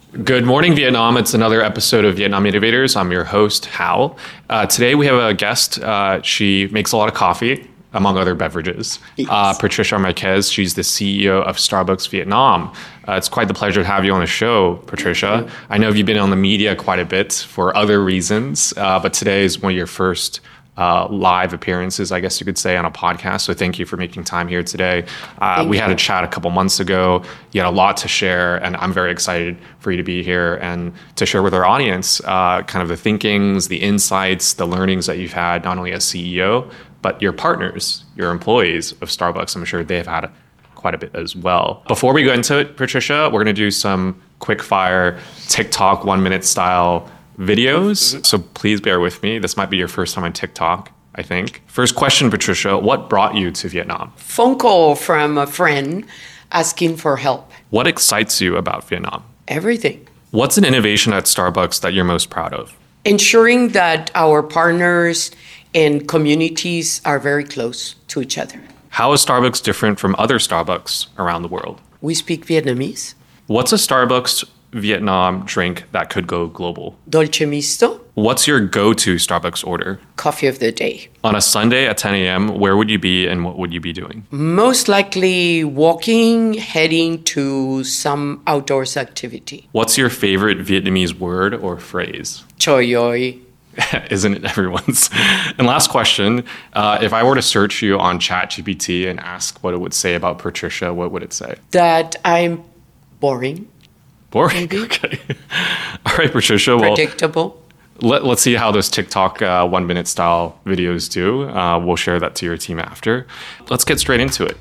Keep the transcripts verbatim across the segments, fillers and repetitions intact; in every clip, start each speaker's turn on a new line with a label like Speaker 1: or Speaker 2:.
Speaker 1: Good morning, Vietnam. It's another episode of Vietnam Innovators. I'm your host, Hal. Uh, today we have a guest. Uh, she makes a lot of coffee, among other beverages.
Speaker 2: Yes.
Speaker 1: Uh, Patricia Marquez. She's the C E O of Starbucks Vietnam. Uh, it's quite the pleasure to have you on the show, Patricia. I know you've been on the media quite a bit for other reasons, uh, but today is one of your first Uh, live appearances, I guess you could say, on a podcast. So thank you for making time here today. Uh, we had a chat a couple months ago. You had a lot to share, and I'm very excited for you to be here and to share with our audience uh, kind of the thinkings, the insights, the learnings that you've had, not only as C E O, but your partners, your employees of Starbucks. I'm sure they've had quite a bit as well. Before we go into it, Patricia, we're going to do some quick fire TikTok one minute style videos. So please bear with me. This might be your first time on TikTok, I think. First question, Patricia, what brought you to Vietnam?
Speaker 2: Phone call from a friend asking for help.
Speaker 1: What excites you about Vietnam?
Speaker 2: Everything.
Speaker 1: What's an innovation at Starbucks that you're most proud of?
Speaker 2: Ensuring that our partners and communities are very close to each other.
Speaker 1: How is Starbucks different from other Starbucks around the world?
Speaker 2: We speak Vietnamese.
Speaker 1: What's a Starbucks Vietnam drink that could go global?
Speaker 2: Dolce misto.
Speaker 1: What's your go-to Starbucks order?
Speaker 2: Coffee of the day.
Speaker 1: On a Sunday at ten a.m., where would you be and what would you be doing?
Speaker 2: Most likely walking, heading to some outdoors activity.
Speaker 1: What's your favorite Vietnamese word or phrase?
Speaker 2: Choi oi.
Speaker 1: Isn't it everyone's? And last question, uh, if I were to search you on ChatGPT and ask what it would say about Patricia, what would it say?
Speaker 2: That I'm boring.
Speaker 1: Boring? Okay. All right, Patricia. Well,
Speaker 2: predictable.
Speaker 1: Let, let's see how those TikTok uh, one-minute style videos do. Uh, we'll share that to your team after. Let's get straight into it.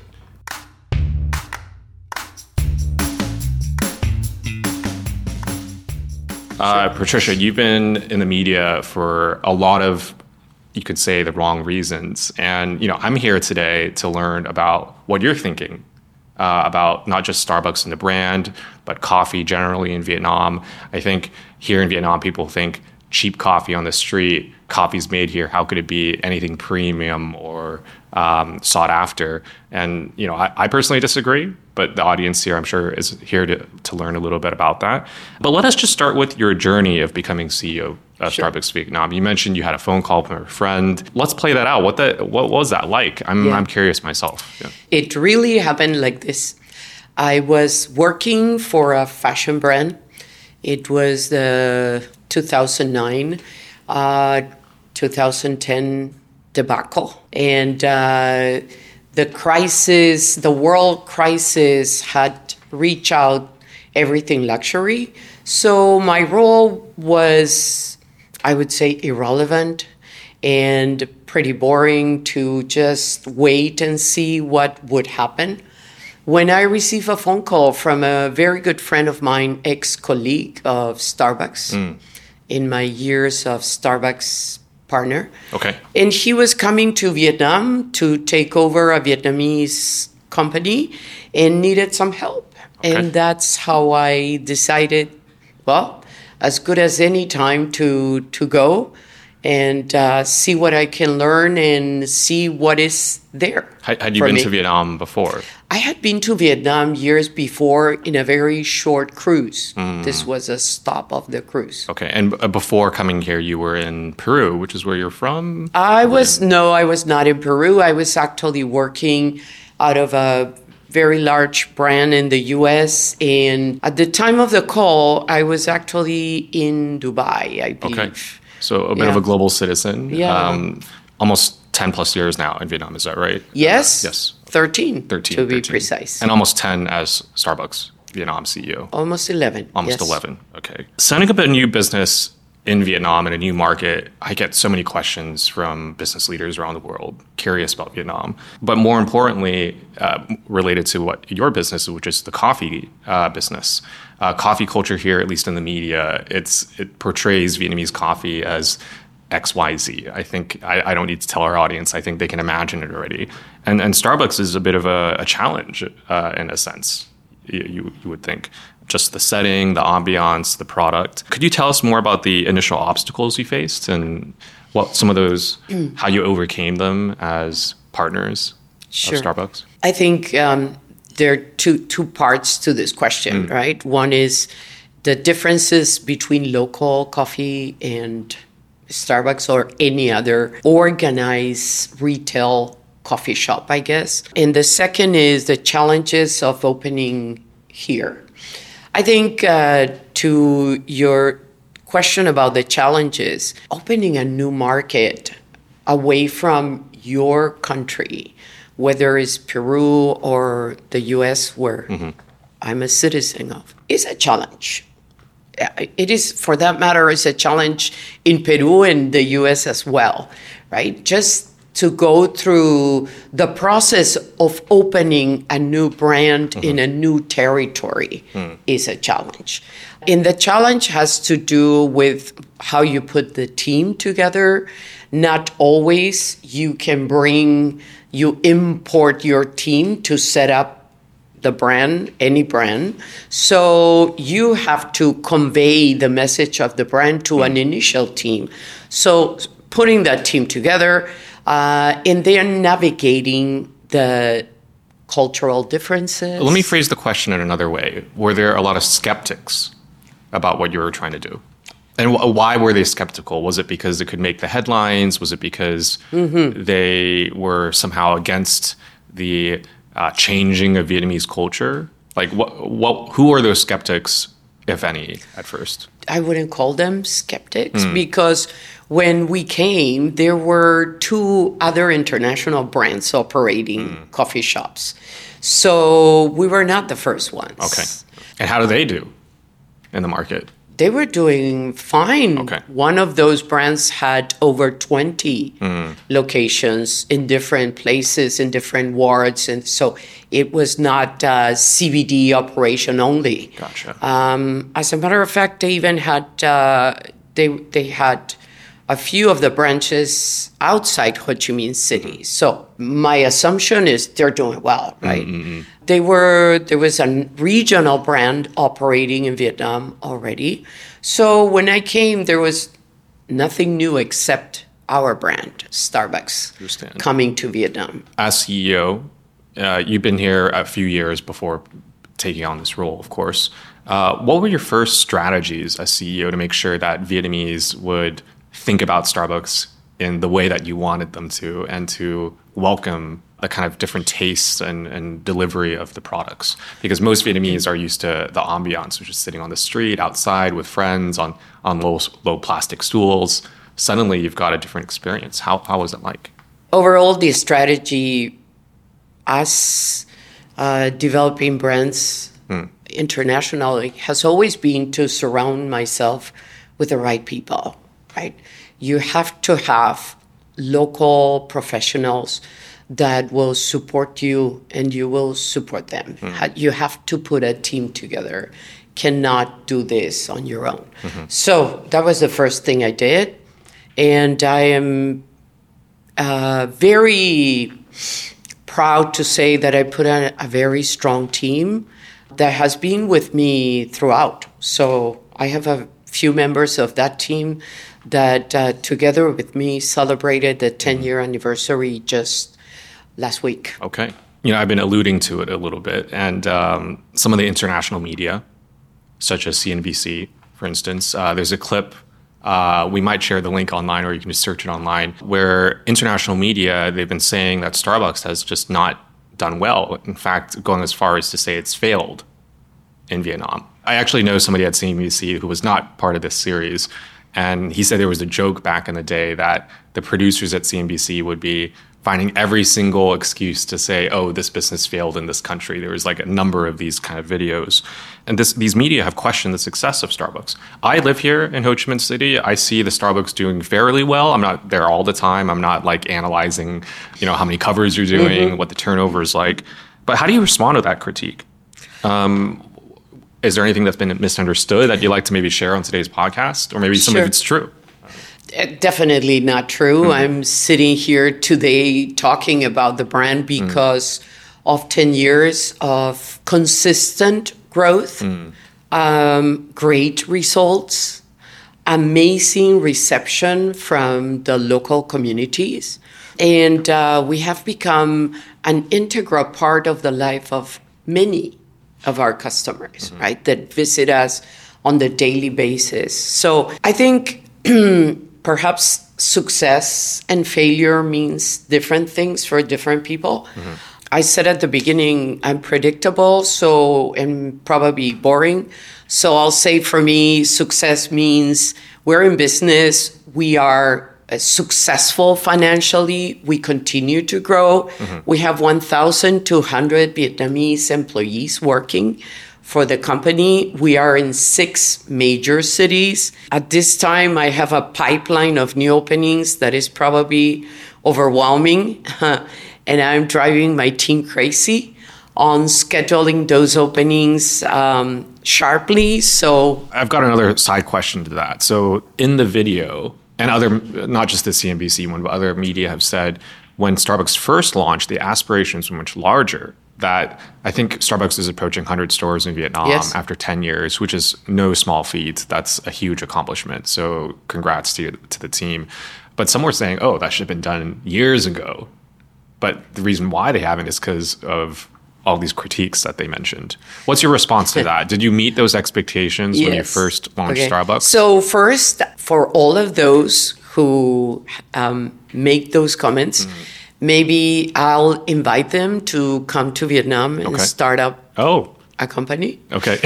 Speaker 1: Uh, Patricia, you've been in the media for a lot of, you could say, the wrong reasons. And, you know, I'm here today to learn about what you're thinking uh, about not just Starbucks and the brand, but coffee generally in Vietnam. I think here in Vietnam, people think cheap coffee on the street, coffee's made here, how could it be anything premium or um, sought after? And, you know, I, I personally disagree, but the audience here, I'm sure, is here to, to learn a little bit about that. But let us just start with your journey of becoming C E O of sure. Starbucks Vietnam. You mentioned you had a phone call from a friend. Let's play that out. What the, what was that like? I'm, yeah. I'm curious myself. Yeah.
Speaker 2: It really happened like this. I was working for a fashion brand. It was the two thousand nine, uh, two thousand ten debacle. And uh, the crisis, the world crisis had reached out everything luxury. So my role was, I would say, irrelevant and pretty boring to just wait and see what would happen. When I received a phone call from a very good friend of mine, ex-colleague of Starbucks, mm. in my years of Starbucks partner.
Speaker 1: Okay.
Speaker 2: And he was coming to Vietnam to take over a Vietnamese company and needed some help. Okay. And that's how I decided, well, as good as any time to, to go and uh, see what I can learn and see what is there.
Speaker 1: Had, had you been me. to Vietnam before?
Speaker 2: I had been to Vietnam years before in a very short cruise. Mm. This was a stop of the cruise.
Speaker 1: Okay, and b- before coming here, you were in Peru, which is where you're from?
Speaker 2: I was, no, I was not in Peru. I was actually working out of a very large brand in the U S. And at the time of the call, I was actually in Dubai, I believe.
Speaker 1: Okay. So a bit yeah. of a global citizen.
Speaker 2: Yeah. Um,
Speaker 1: almost ten plus years now in Vietnam, is that right?
Speaker 2: Yes.
Speaker 1: Uh, yes.
Speaker 2: thirteen,
Speaker 1: thirteen
Speaker 2: to be
Speaker 1: thirteen.
Speaker 2: precise.
Speaker 1: And almost ten as Starbucks Vietnam C E O.
Speaker 2: Almost eleven.
Speaker 1: Almost
Speaker 2: yes.
Speaker 1: eleven. Okay. Setting up a new business in Vietnam in a new market, I get so many questions from business leaders around the world curious about Vietnam. But more importantly, uh, related to what your business is, which is the coffee uh, business. Uh, coffee culture here, at least in the media, it's it portrays Vietnamese coffee as X Y Z. I think I, I don't need to tell our audience. I think they can imagine it already. And and Starbucks is a bit of a, a challenge uh, in a sense, you, you, you would think. Just the setting, the ambiance, the product. Could you tell us more about the initial obstacles you faced and what some of those, mm. how you overcame them as partners
Speaker 2: sure.
Speaker 1: of Starbucks?
Speaker 2: I think um, there are two two parts to this question, mm. right? One is the differences between local coffee and Starbucks or any other organized retail coffee shop, I guess. And the second is the challenges of opening here. I think uh, to your question about the challenges, opening a new market away from your country, whether it's Peru or the U S, where mm-hmm. I'm a citizen of, is a challenge. It is, for that matter, is a challenge in Peru and the U S as well, right? Just to go through the process of opening a new brand mm-hmm. in a new territory mm. is a challenge. And the challenge has to do with how you put the team together. Not always you can bring, you import your team to set up the brand, any brand. So you have to convey the message of the brand to mm. an initial team. So putting that team together, Uh, and they're navigating the cultural differences.
Speaker 1: Let me phrase the question in another way. Were there a lot of skeptics about what you were trying to do? And wh- why were they skeptical? Was it because it could make the headlines? Was it because mm-hmm. they were somehow against the uh, changing of Vietnamese culture? Like, what, what, who are those skeptics, if any, at first?
Speaker 2: I wouldn't call them skeptics mm. because when we came, there were two other international brands operating mm. coffee shops. So we were not the first ones.
Speaker 1: Okay. And how do they do in the market?
Speaker 2: They were doing fine.
Speaker 1: Okay.
Speaker 2: One of those brands had over twenty mm. locations in different places, in different wards. And so it was not a C B D operation only.
Speaker 1: Gotcha.
Speaker 2: Um, as a matter of fact, they even had, uh, they, they had a few of the branches outside Ho Chi Minh City. So my assumption is they're doing well, right? Mm-hmm. They were, there was a regional brand operating in Vietnam already. So when I came, there was nothing new except our brand, Starbucks, coming to Vietnam.
Speaker 1: As C E O, uh, you've been here a few years before taking on this role, of course. Uh, what were your first strategies as C E O to make sure that Vietnamese would think about Starbucks in the way that you wanted them to, and to welcome the kind of different tastes and, and delivery of the products? Because most Vietnamese are used to the ambiance, which is sitting on the street, outside with friends, on, on low, low plastic stools. Suddenly you've got a different experience. How, how was it like?
Speaker 2: Overall, the strategy, us uh, developing brands hmm. internationally, has always been to surround myself with the right people. Right? You have to have local professionals that will support you and you will support them. Mm-hmm. You have to put a team together. Cannot do this on your own. Mm-hmm. So that was the first thing I did. And I am uh, very proud to say that I put on a very strong team that has been with me throughout. So I have a few members of that team that uh, together with me celebrated the ten-year anniversary just last week.
Speaker 1: Okay. You know, I've been alluding to it a little bit, and um, some of the international media, such as C N B C, for instance, uh, there's a clip, uh, we might share the link online, or you can just search it online, where international media, they've been saying that Starbucks has just not done well. In fact, going as far as to say it's failed in Vietnam. I actually know somebody at C N B C who was not part of this series, and he said there was a joke back in the day that the producers at C N B C would be finding every single excuse to say, oh, this business failed in this country. There was like a number of these kind of videos. And this, these media have questioned the success of Starbucks. I live here in Ho Chi Minh City. I see the Starbucks doing fairly well. I'm not there all the time. I'm not like analyzing, you know, how many covers you're doing, mm-hmm. what the turnover is like. But how do you respond to that critique? Um, Is there anything that's been misunderstood that you'd like to maybe share on today's podcast? Or maybe some
Speaker 2: sure.
Speaker 1: of it's true?
Speaker 2: Definitely not true. Mm-hmm. I'm sitting here today talking about the brand because mm-hmm. of ten years of consistent growth, mm-hmm. um, great results, amazing reception from the local communities. And uh, we have become an integral part of the life of many of our customers, mm-hmm. right, that visit us on the daily basis. So I think perhaps success and failure means different things for different people. Mm-hmm. I said at the beginning, I'm predictable, so and probably boring. So I'll say for me, success means we're in business, we are successful financially, we continue to grow. Mm-hmm. We have one thousand two hundred Vietnamese employees working for the company. We are in six major cities. At this time, I have a pipeline of new openings that is probably overwhelming. And I'm driving my team crazy on scheduling those openings um, sharply. So
Speaker 1: I've got another side question to that. So in the video, and other, not just the C N B C one, but other media have said when Starbucks first launched, the aspirations were much larger. That I think Starbucks is approaching one hundred stores in Vietnam yes. after ten years, which is no small feat. That's a huge accomplishment. So congrats to, to the team. But some were saying, oh, that should have been done years ago. But the reason why they haven't is because of all these critiques that they mentioned. What's your response to that? Did you meet those expectations yes. when you first launched okay. Starbucks?
Speaker 2: So first, for all of those who um, make those comments, mm. maybe I'll invite them to come to Vietnam and okay. start up
Speaker 1: oh.
Speaker 2: a company.
Speaker 1: Okay.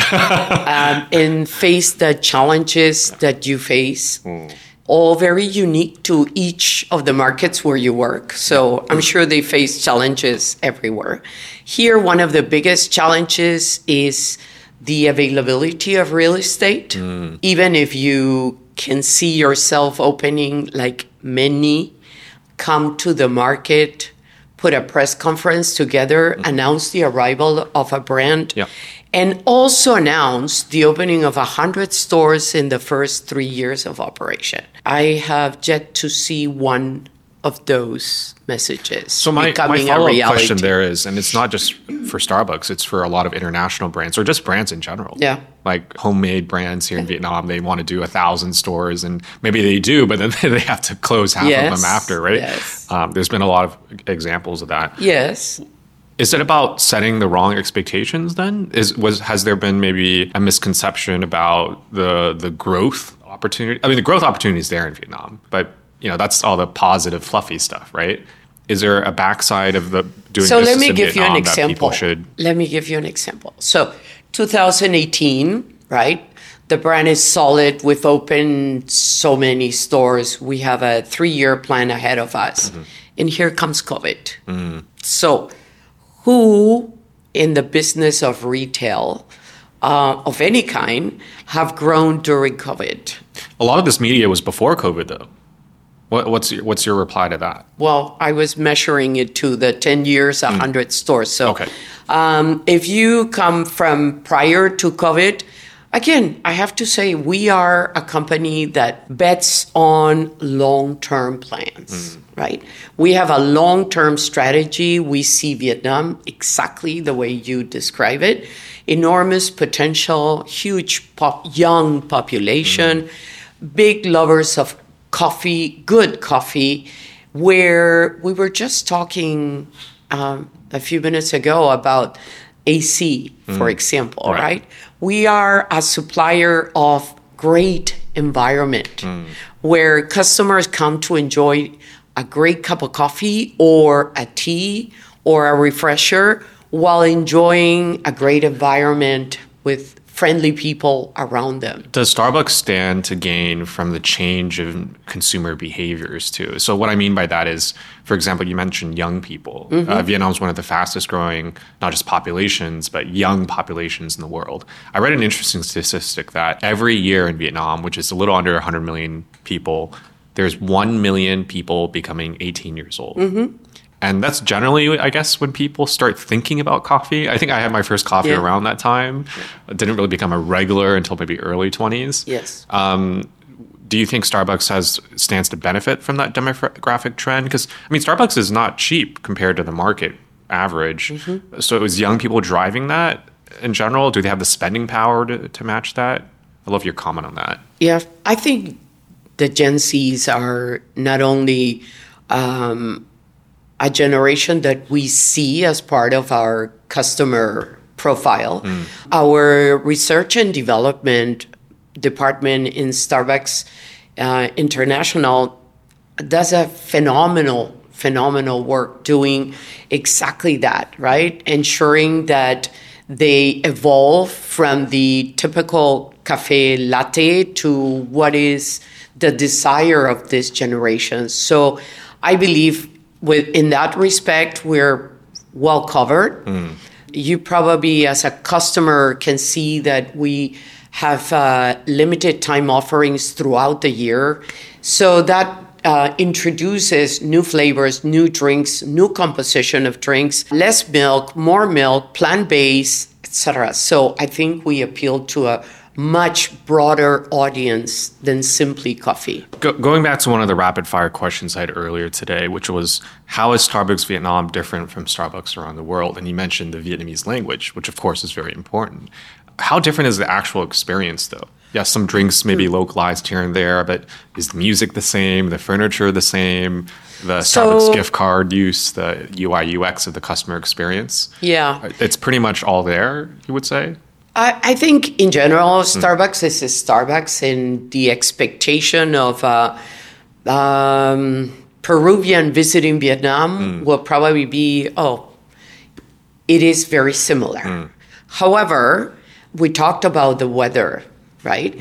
Speaker 2: um, and face the challenges that you face. Mm. All very unique to each of the markets where you work. So I'm sure they face challenges everywhere. Here, one of the biggest challenges is the availability of real estate. Mm. Even if you can see yourself opening like many, come to the market, put a press conference together, mm. announce the arrival of a brand,
Speaker 1: yeah.
Speaker 2: and also announce the opening of one hundred stores in the first three years of operation. I have yet to see one of those messages
Speaker 1: so my,
Speaker 2: becoming
Speaker 1: my follow-up
Speaker 2: a reality.
Speaker 1: question there is, and it's not just for Starbucks, it's for a lot of international brands or just brands in general.
Speaker 2: Yeah.
Speaker 1: Like homemade brands here in Vietnam, they want to do a thousand stores, and maybe they do, but then they have to close half
Speaker 2: yes.
Speaker 1: of them after, right?
Speaker 2: Yes.
Speaker 1: Um, there's been a lot of examples of that.
Speaker 2: Yes.
Speaker 1: Is it about setting the wrong expectations then? Is was has there been maybe a misconception about the the growth opportunity? I mean, the growth opportunity is there in Vietnam, but you know that's all the positive, fluffy stuff, right? Is there a backside of the doing
Speaker 2: so
Speaker 1: business
Speaker 2: let me
Speaker 1: in
Speaker 2: give
Speaker 1: Vietnam
Speaker 2: you an
Speaker 1: that
Speaker 2: example.
Speaker 1: people should?
Speaker 2: Let me give you an example. So two thousand eighteen, right? The brand is solid. We've opened so many stores. We have a three-year plan ahead of us. Mm-hmm. And here comes COVID. Mm-hmm. So who in the business of retail uh, of any kind have grown during COVID?
Speaker 1: A lot of this media was before COVID, though. What, what's your, what's your reply to that?
Speaker 2: Well, I was measuring it to the ten years, one hundred mm. stores. So
Speaker 1: okay.
Speaker 2: um, if you come from prior to COVID, again, I have to say we are a company that bets on long-term plans, mm. right? We have a long-term strategy. We see Vietnam exactly the way you describe it. Enormous potential, huge pop, young population, mm. big lovers of coffee, good coffee, where we were just talking um, a few minutes ago about A C, for mm. example, right. right? We are a supplier of great environment mm. where customers come to enjoy a great cup of coffee or a tea or a refresher while enjoying a great environment with friendly people around them.
Speaker 1: Does Starbucks stand to gain from the change in consumer behaviors too? So what I mean by that is, for example, you mentioned young people. Mm-hmm. Uh, Vietnam is one of the fastest growing, not just populations, but young populations in the world. I read an interesting statistic that every year in Vietnam, which is a little under one hundred million people, there's one million people becoming eighteen years old. Mm-hmm. And that's generally, I guess, when people start thinking about coffee. I think I had my first coffee yeah. around that time. It didn't really become a regular until maybe early twenties.
Speaker 2: Yes.
Speaker 1: Um, do you think Starbucks has stands to benefit from that demographic trend? Because, I mean, Starbucks is not cheap compared to the market average. Mm-hmm. So it was young people driving that in general. Do they have the spending power to, to match that? I'd love your comment on that.
Speaker 2: Yeah, I think the Gen Zs are not only um, a generation that we see as part of our customer profile. Mm. Our research and development department in Starbucks uh, International does a phenomenal, phenomenal work doing exactly that, right? Ensuring that they evolve from the typical cafe latte to what is the desire of this generation. So I believe with in that respect, we're well covered. Mm. You probably, as a customer, can see that we have uh, limited time offerings throughout the year. So that uh, introduces new flavors, new drinks, new composition of drinks, less milk, more milk, plant-based, et cetera. So I think we appeal to a much broader audience than simply coffee.
Speaker 1: Go, going back to one of the rapid fire questions I had earlier today, which was, how is Starbucks Vietnam different from Starbucks around the world? And you mentioned the Vietnamese language, which of course is very important. How different is the actual experience though? Yes, some drinks may be localized here and there, but is the music the same, the furniture the same, the
Speaker 2: So-
Speaker 1: Starbucks gift card use, the U I U X of the customer experience?
Speaker 2: Yeah.
Speaker 1: It's pretty much all there, you would say?
Speaker 2: I, I think in general, Starbucks is a Starbucks, and the expectation of a um, Peruvian visiting Vietnam will probably be, oh, it is very similar. However, we talked about the weather, right?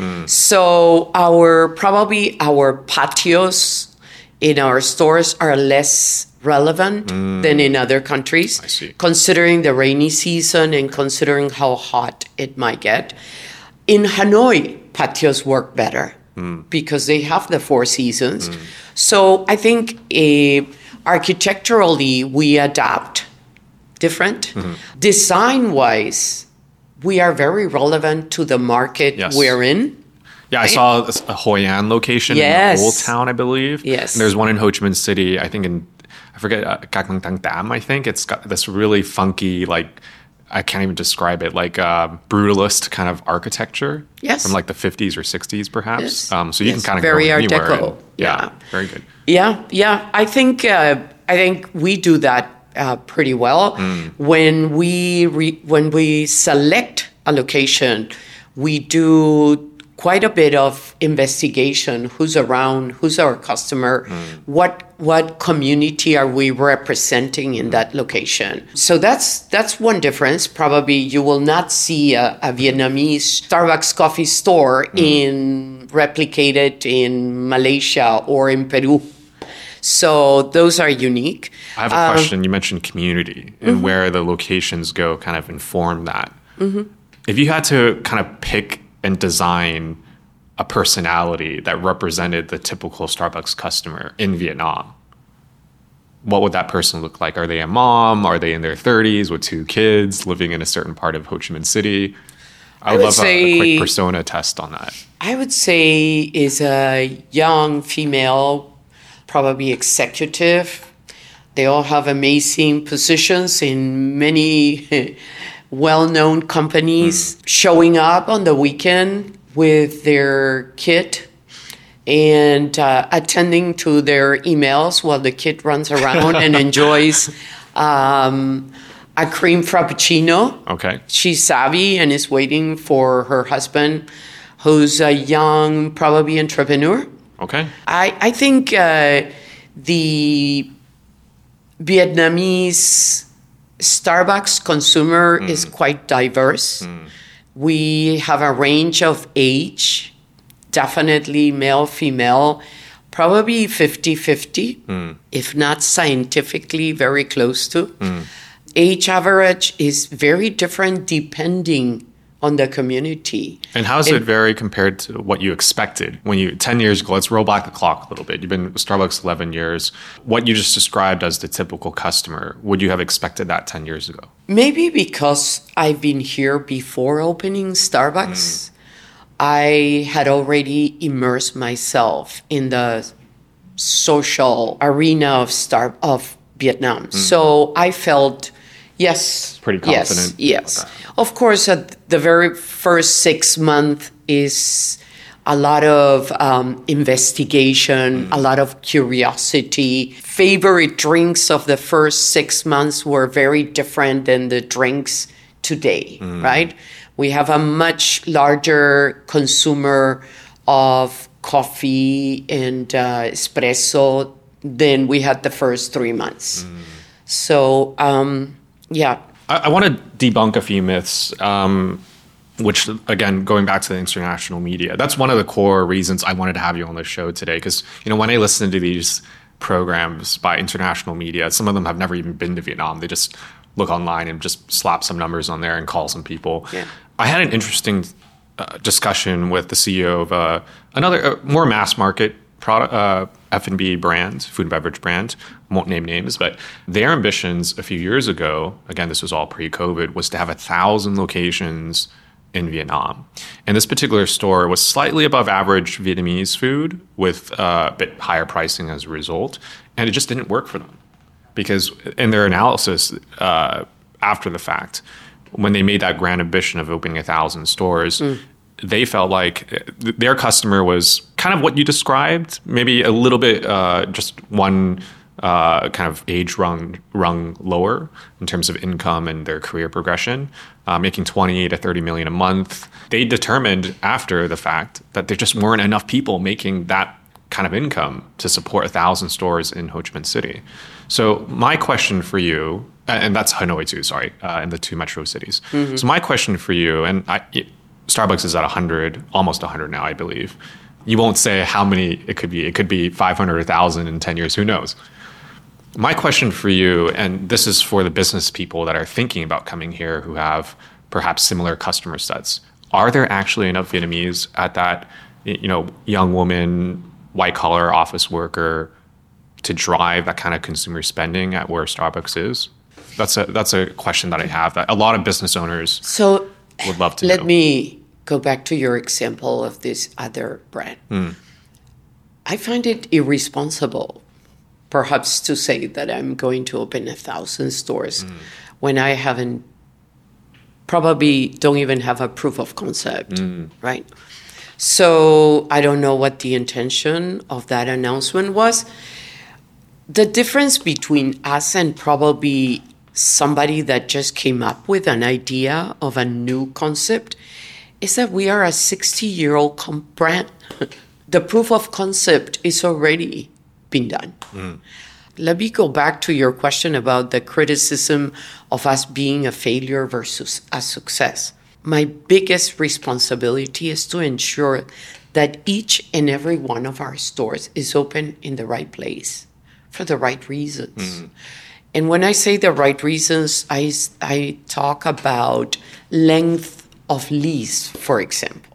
Speaker 2: So our probably our patios in our stores are less relevant than in other countries,
Speaker 1: I see.
Speaker 2: considering the rainy season and considering how hot it might get. In Hanoi, patios work better because they have the four seasons. So I think uh, architecturally we adapt different. Design-wise, we are very relevant to the market
Speaker 1: Yes.
Speaker 2: we're in.
Speaker 1: Yeah, I saw a Hoi An location
Speaker 2: Yes.
Speaker 1: in Old Town, I believe.
Speaker 2: Yes.
Speaker 1: And there's one in Ho Chi Minh City, I think in, I forget, uh, Gak Nang Tang Dam, I think. It's got this really funky, like, I can't even describe it, like uh, brutalist kind of architecture.
Speaker 2: Yes.
Speaker 1: From like the fifties or sixties, perhaps.
Speaker 2: Yes.
Speaker 1: Um, so you
Speaker 2: Yes,
Speaker 1: can kind of
Speaker 2: very
Speaker 1: go
Speaker 2: Art
Speaker 1: anywhere.
Speaker 2: Deco.
Speaker 1: and- yeah,
Speaker 2: Yeah.
Speaker 1: very good.
Speaker 2: Yeah, yeah. I think uh, I think we do that uh, pretty well. When we re- when we select a location, we do quite a bit of investigation. Who's around? Who's our customer? What what community are we representing in that location? So that's that's one difference. Probably you will not see a, a Vietnamese Starbucks coffee store in replicated in Malaysia or in Peru. So those are unique.
Speaker 1: I have a question. You mentioned community and where the locations go kind of inform that. If you had to kind of pick and design a personality that represented the typical Starbucks customer in Vietnam, what would that person look like? Are they a mom? Are they in their thirties with two kids living in a certain part of Ho Chi Minh City? I would,
Speaker 2: would
Speaker 1: love a, a
Speaker 2: say-
Speaker 1: quick persona test on that.
Speaker 2: I would say is a young female, probably executive. They all have amazing positions in many well-known companies, showing up on the weekend with their kid and uh, attending to their emails while the kid runs around and enjoys um, a cream frappuccino.
Speaker 1: Okay.
Speaker 2: She's savvy and is waiting for her husband, who's a young, probably entrepreneur.
Speaker 1: Okay.
Speaker 2: I, I think uh, the Vietnamese Starbucks consumer is quite diverse. We have a range of age, definitely male, female, probably fifty-fifty, if not scientifically very close to. Age average is very different depending on the community.
Speaker 1: And how does it vary compared to what you expected when you, ten years ago, let's roll back the clock a little bit. You've been with Starbucks eleven years. What you just described as the typical customer, would you have expected that ten years ago?
Speaker 2: Maybe because I've been here before opening Starbucks, I had already immersed myself in the social arena of Star of Vietnam. So I felt, yes,
Speaker 1: Pretty
Speaker 2: yes,
Speaker 1: confident
Speaker 2: yes.
Speaker 1: about that.
Speaker 2: Of course, at the very first six months is a lot of um, investigation, a lot of curiosity. Favorite drinks of the first six months were very different than the drinks today, right? We have a much larger consumer of coffee and uh, espresso than we had the first three months. Mm. So, um, yeah.
Speaker 1: I, I want to debunk a few myths, um, which, again, going back to the international media, that's one of the core reasons I wanted to have you on the show today. Because, you know, when I listen to these programs by international media, some of them have never even been to Vietnam. They just look online and just slap some numbers on there and call some people.
Speaker 2: Yeah.
Speaker 1: I had an interesting uh, discussion with the C E O of uh, another uh, more mass market product, uh, F and B brand, food and beverage brand. I won't name names, but their ambitions a few years ago, again, this was all pre-COVID, was to have a thousand locations in Vietnam. And this particular store was slightly above average Vietnamese food with uh, a bit higher pricing as a result. And it just didn't work for them because in their analysis uh, after the fact, when they made that grand ambition of opening a thousand stores, mm. they felt like their customer was kind of what you described, maybe a little bit uh, just one uh, kind of age rung, rung lower in terms of income and their career progression, uh, making twenty to thirty million a month. They determined after the fact that there just weren't enough people making that kind of income to support a thousand stores in Ho Chi Minh City. So my question for you, and that's Hanoi too, sorry, uh, in the two metro cities. Mm-hmm. So my question for you, and I, Starbucks is at one hundred, almost one hundred now, I believe. You won't say how many it could be. It could be five hundred, one thousand in ten years, who knows? My question for you, and this is for the business people that are thinking about coming here who have perhaps similar customer sets. Are there actually enough Vietnamese at that, you know, young woman, white collar office worker to drive that kind of consumer spending at where Starbucks is? That's a that's a question that I have that a lot of business owners
Speaker 2: so
Speaker 1: would love to
Speaker 2: let
Speaker 1: know.
Speaker 2: me go back to your example of this other brand. Mm. I find it irresponsible, perhaps, to say that I'm going to open a thousand stores mm. when I haven't, probably don't even have a proof of concept, mm. right? So I don't know what the intention of that announcement was. The difference between us and probably somebody that just came up with an idea of a new concept is that we are a sixty-year-old com- brand. The proof of concept is already been done. Mm. Let me go back to your question about the criticism of us being a failure versus a success. My biggest responsibility is to ensure that each and every one of our stores is open in the right place for the right reasons. Mm. And when I say the right reasons, I, I talk about length of lease, for example.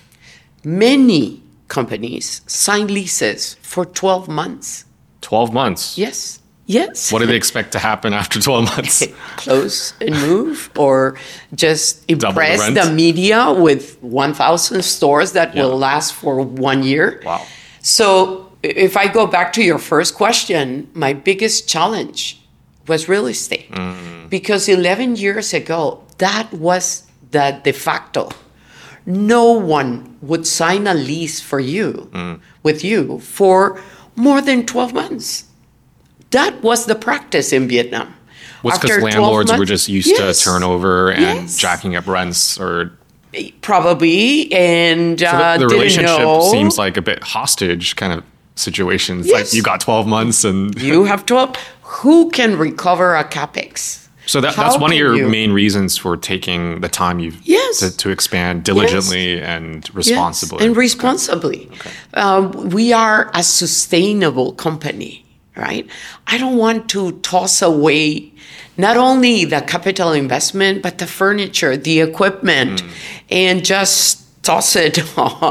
Speaker 2: Many companies sign leases for twelve months.
Speaker 1: twelve months?
Speaker 2: Yes. Yes.
Speaker 1: What do they expect to happen after twelve months?
Speaker 2: Close and move, or just impress
Speaker 1: the,
Speaker 2: the media with one thousand stores that yeah. will last for one year.
Speaker 1: Wow.
Speaker 2: So if I go back to your first question, my biggest challenge was real estate. Mm. Because eleven years ago, that was the de facto. No one would sign a lease for you, mm. with you, for more than twelve months. That was the practice in Vietnam.
Speaker 1: Was because landlords months, were just used yes, to turnover and yes. jacking up rents, or
Speaker 2: probably, and
Speaker 1: so the,
Speaker 2: uh,
Speaker 1: the
Speaker 2: didn't
Speaker 1: relationship
Speaker 2: know.
Speaker 1: Seems like a bit hostage kind of situations.
Speaker 2: Yes.
Speaker 1: Like you got twelve months, and
Speaker 2: you have twelve. Who can recover a capex?
Speaker 1: So that, that's one of your you? main reasons for taking the time you've
Speaker 2: yes.
Speaker 1: to, to expand diligently yes. and responsibly.
Speaker 2: Yes. And responsibly. Okay. Okay. Um, we are a sustainable company, right? I don't want to toss away not only the capital investment, but the furniture, the equipment, mm. and just toss it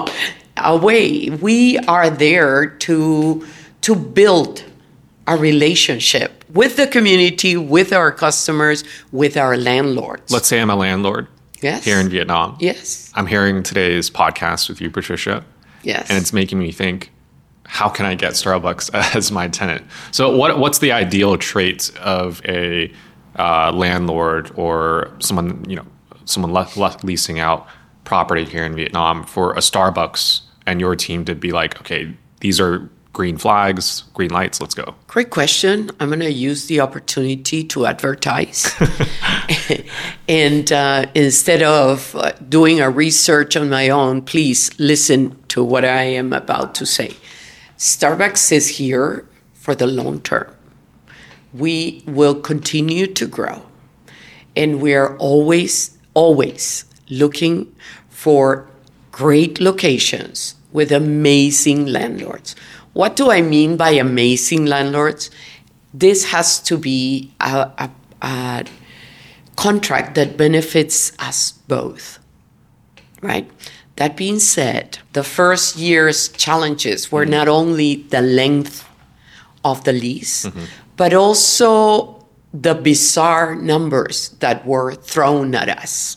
Speaker 2: away. We are there to, to build a relationship with the community, with our customers, with our landlords.
Speaker 1: Let's say I'm a landlord
Speaker 2: yes.
Speaker 1: here in Vietnam.
Speaker 2: Yes.
Speaker 1: I'm hearing today's podcast with you, Patricia.
Speaker 2: Yes.
Speaker 1: And it's making me think, how can I get Starbucks as my tenant? So what what's the ideal trait of a uh, landlord or someone, you know, someone le- le- leasing out property here in Vietnam for a Starbucks and your team to be like, okay, these are green flags, green lights, let's go?
Speaker 2: Great question. I'm going to use the opportunity to advertise. and uh, instead of uh, doing a research on my own, please listen to what I am about to say. Starbucks is here for the long term. We will continue to grow. And we are always, always looking for great locations with amazing landlords. What do I mean by amazing landlords? This has to be a, a, a contract that benefits us both, right? That being said, the first year's challenges were not only the length of the lease, mm-hmm. but also the bizarre numbers that were thrown at us.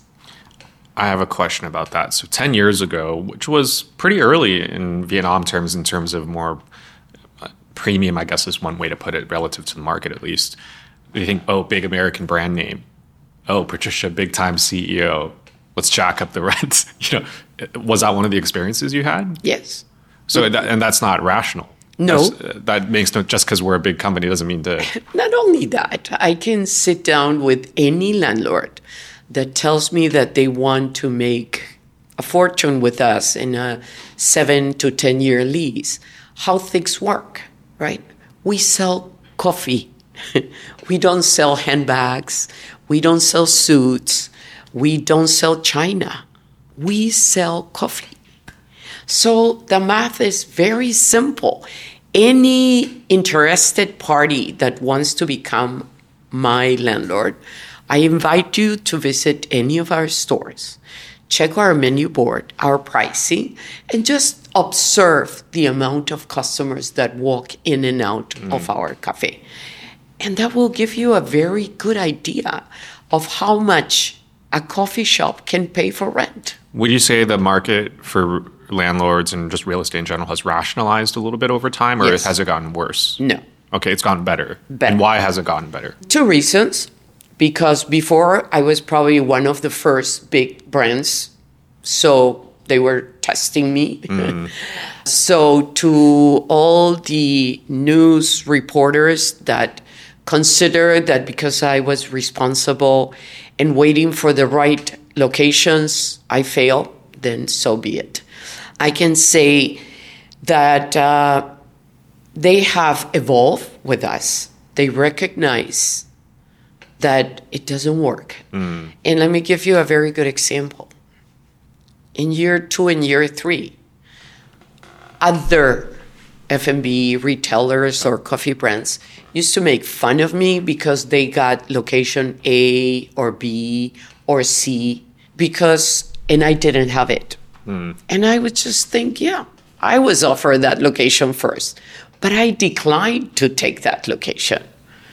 Speaker 1: I have a question about that. So ten years ago, which was pretty early in Vietnam terms, in terms of more premium, I guess is one way to put it, relative to the market at least. You think, oh, big American brand name. Oh, Patricia, big time C E O. Let's jack up the rent. You know, was that one of the experiences you had?
Speaker 2: Yes.
Speaker 1: So, that, and that's not rational.
Speaker 2: No.
Speaker 1: That's, that makes no, just because we're a big company doesn't mean to.
Speaker 2: Not only that, I can sit down with any landlord that tells me that they want to make a fortune with us in a seven to ten year lease. How things work, right? We sell coffee. We don't sell handbags. We don't sell suits. We don't sell china. We sell coffee. So the math is very simple. Any interested party that wants to become my landlord, I invite you to visit any of our stores, check our menu board, our pricing, and just observe the amount of customers that walk in and out mm. of our cafe. And that will give you a very good idea of how much a coffee shop can pay for rent.
Speaker 1: Would you say the market for landlords and just real estate in general has rationalized a little bit over time, or
Speaker 2: yes.
Speaker 1: has it gotten worse?
Speaker 2: No.
Speaker 1: Okay, it's gotten better.
Speaker 2: Better.
Speaker 1: And why has it gotten better?
Speaker 2: Two reasons. Because before, I was probably one of the first big brands, so they were testing me. Mm. So to all the news reporters that consider that because I was responsible and waiting for the right locations, I fail, then so be it. I can say that uh, they have evolved with us. They recognize that it doesn't work. Mm. And let me give you a very good example. In year two and year three, other F and B retailers or coffee brands used to make fun of me because they got location A or B or C because, and I didn't have it. Mm. And I would just think, yeah, I was offered that location first, but I declined to take that location.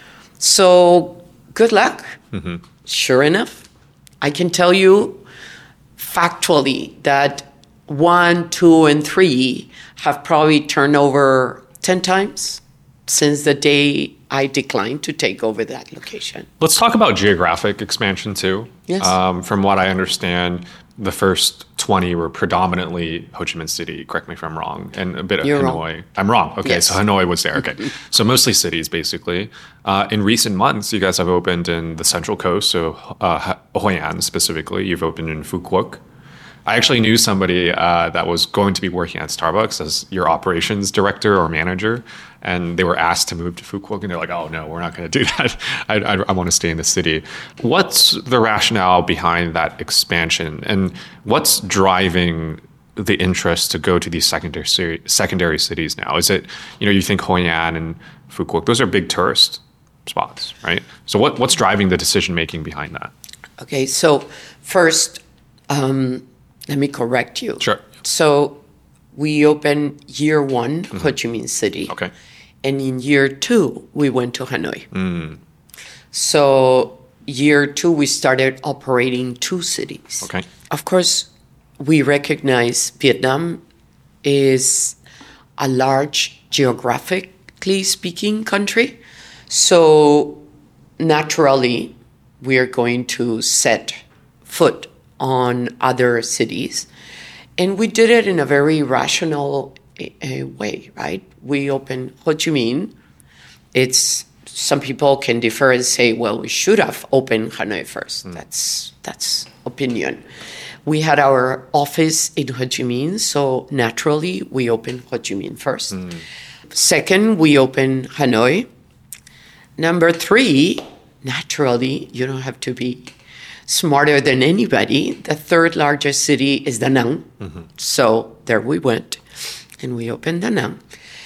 Speaker 2: So good luck. Mm-hmm. Sure enough, I can tell you factually that one, two, and three have probably turned over ten times since the day I declined to take over that location.
Speaker 1: Let's talk about geographic expansion too.
Speaker 2: Yes.
Speaker 1: Um, from what I understand, the first twenty were predominantly Ho Chi Minh City, correct me if I'm wrong, and a bit of
Speaker 2: You're
Speaker 1: Hanoi.
Speaker 2: Wrong.
Speaker 1: I'm wrong. Okay,
Speaker 2: yes.
Speaker 1: So Hanoi was there. Okay. So mostly cities, basically. Uh, in recent months, you guys have opened in the Central Coast, so uh, Hoi An specifically. You've opened in Phu Quoc. I actually knew somebody uh, that was going to be working at Starbucks as your operations director or manager, and they were asked to move to Phu Quoc, and they're like, oh, no, we're not going to do that. I, I, I want to stay in the city. What's the rationale behind that expansion, and what's driving the interest to go to these secondary secondary cities now? Is it, you know, you think Hoi An and Phu Quoc, those are big tourist spots, right? So what what's driving the decision-making behind that?
Speaker 2: Okay, so first, um, let me correct you.
Speaker 1: Sure.
Speaker 2: So we opened year one, mm-hmm. Ho Chi Minh City.
Speaker 1: Okay.
Speaker 2: And in year two, we went to Hanoi.
Speaker 1: Mm.
Speaker 2: So year two, we started operating two cities.
Speaker 1: Okay.
Speaker 2: Of course, we recognize Vietnam is a large, geographically speaking country. So naturally, we are going to set foot on other cities. And we did it in a very rational uh, way, right? We opened Ho Chi Minh. It's some people can differ and say, well, we should have opened Hanoi first. Mm. That's that's opinion. We had our office in Ho Chi Minh, so naturally we opened Ho Chi Minh first. Mm. Second, we opened Hanoi. Number three, naturally, you don't have to be smarter than anybody. The third largest city is Da Nang. Mm-hmm. So there we went, and we opened Da Nang.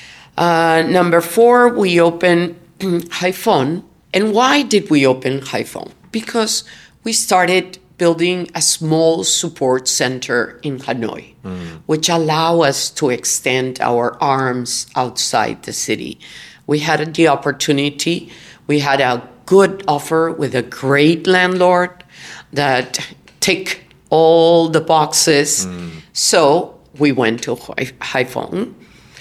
Speaker 2: Uh, number four, we opened Haiphong. And why did we open Haiphong? Because we started building a small support center in Hanoi, mm. which allow us to extend our arms outside the city. We had the opportunity. We had a good offer with a great landlord that ticked all the boxes. Mm. So we went to Haiphong.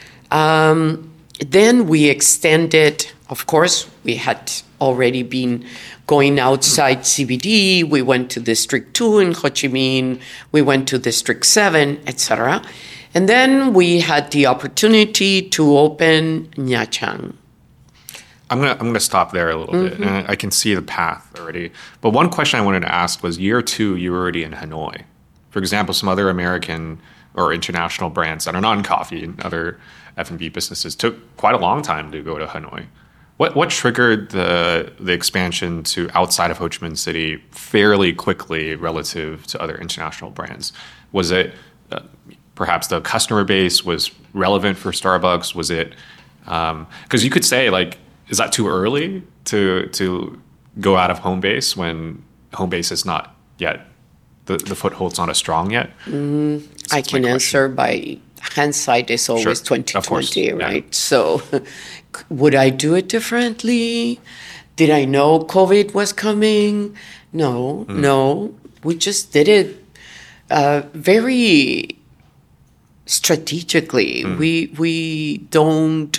Speaker 2: Um, then we extended, of course, we had already been going outside C B D. We went to District two in Ho Chi Minh. We went to District seven, et cetera. And then we had the opportunity to open Nha Trang.
Speaker 1: I'm gonna I'm gonna stop there a little mm-hmm. bit, and I can see the path already. But one question I wanted to ask was, year two, you were already in Hanoi. For example, some other American or international brands that are not in coffee and other F and B businesses took quite a long time to go to Hanoi. What what triggered the the expansion to outside of Ho Chi Minh City fairly quickly relative to other international brands? Was it uh, perhaps the customer base was relevant for Starbucks? Was it because um, you could say, like, is that too early to to go out of home base when home base is not yet, the, the foothold's not as strong yet?
Speaker 2: Mm, I can answer by hindsight is always
Speaker 1: sure.
Speaker 2: twenty twenty, right? Yeah. So would I do it differently? Did I know COVID was coming? No, mm. no. We just did it uh, very strategically. Mm. We we don't